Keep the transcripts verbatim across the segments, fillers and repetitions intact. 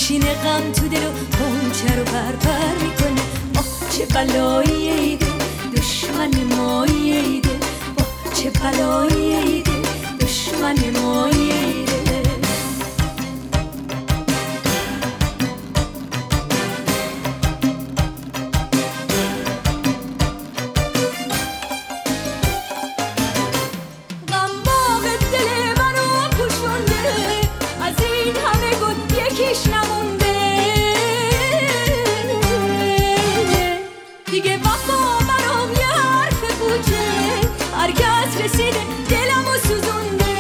میشینه غم تو دل و غنچه رو پرپر میکنه. آه چه بلاییه ایده دشمن ماییه ایده، آه چه بلاییه ایده دشمن ماییه ایده. یکیش نمونده دیگه، وفا برام یه حرف کوچه هرگز رسیده دلمو سوزونده.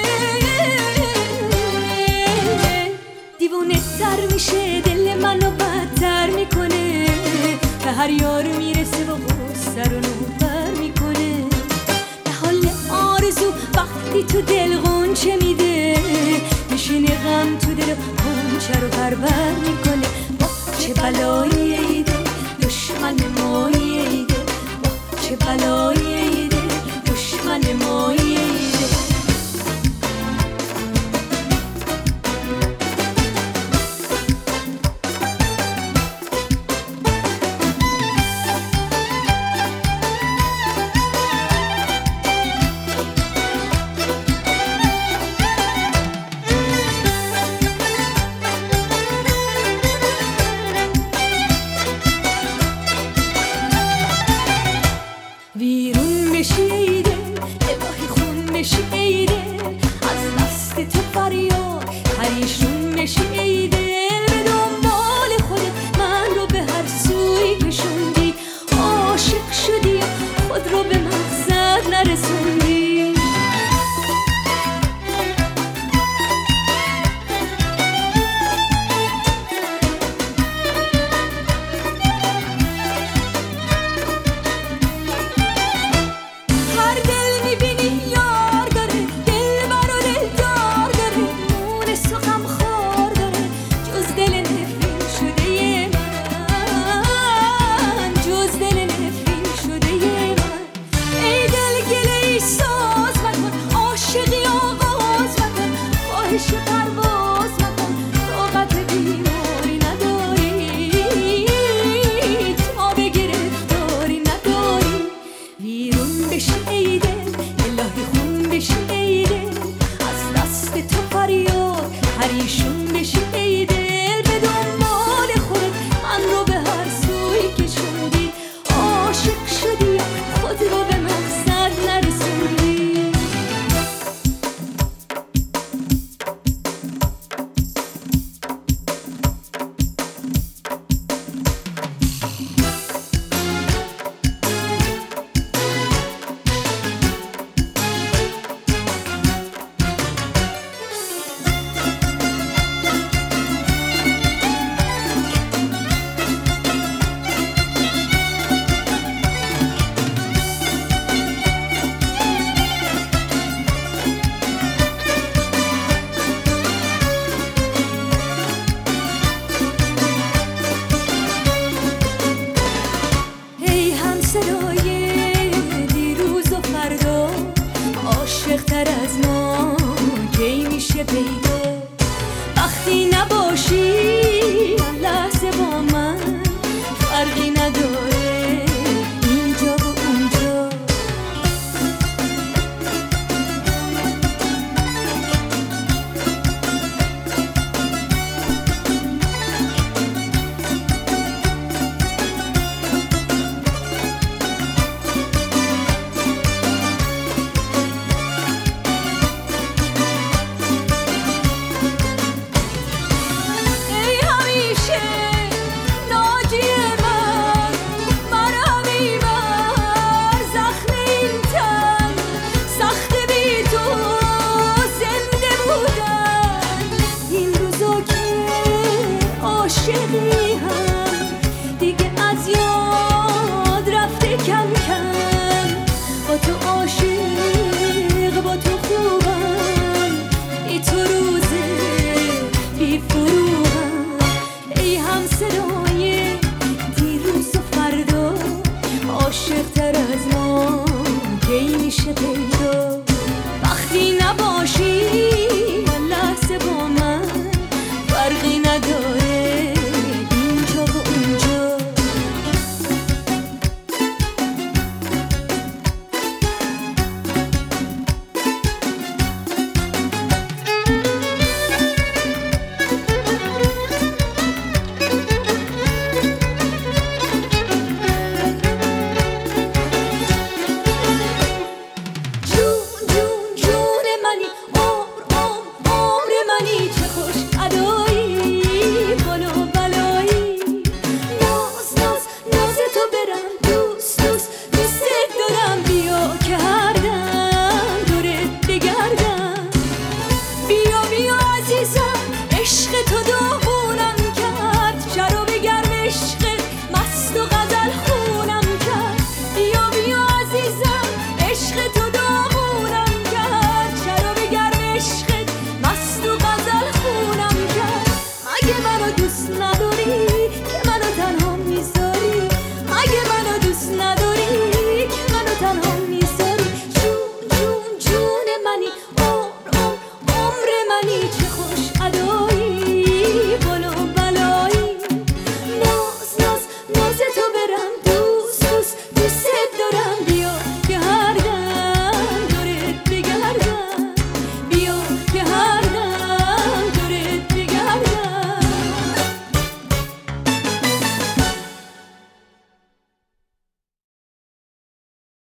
دیوونه تر میشه دل منو بدتر میکنه، به هر یار میرسه و غصه رو نوبر میکنه. به حال آرزو وقتی تو دل غنچه میده، میشینه غم تو دل غنچه رو پرور میکنه. چه بلاییه ایده دشمن ماییه ایده، چه بلاییه ایده دشمن ماییه ایده. ویرون بشی ایده الهی خون بشی ایده، از دست تو فریاد پریشون بشی ایده. به دنبال خودت من رو به هر سوی کشوندی، عاشق شدی خود رو به مقصد نرسوندی. پرواز مکن طاقت بیماری نداری، تاب گرفتاری نداری. ویرون بشی ایده الهی خون بشی ایده، از دست تو فریاد پریشون بشی ایده. به دنبال خودت من رو به هر سوی کشوندی، عاشق شدی خود رو به مقصد نرسوندی. عاشق‌تر از ما کی میشه پیدا؟ وقتی نباشی هر لحظه با من فرقی نداره اینجا و اونجا. عاشقی هم دیگه از یاد رفته کم کم، با تو عاشق با تو خوبم، ای تو روزه بی فروغم. ای هم صدای دیروز و فردا، عاشق تر از ما کی میشه پیدا؟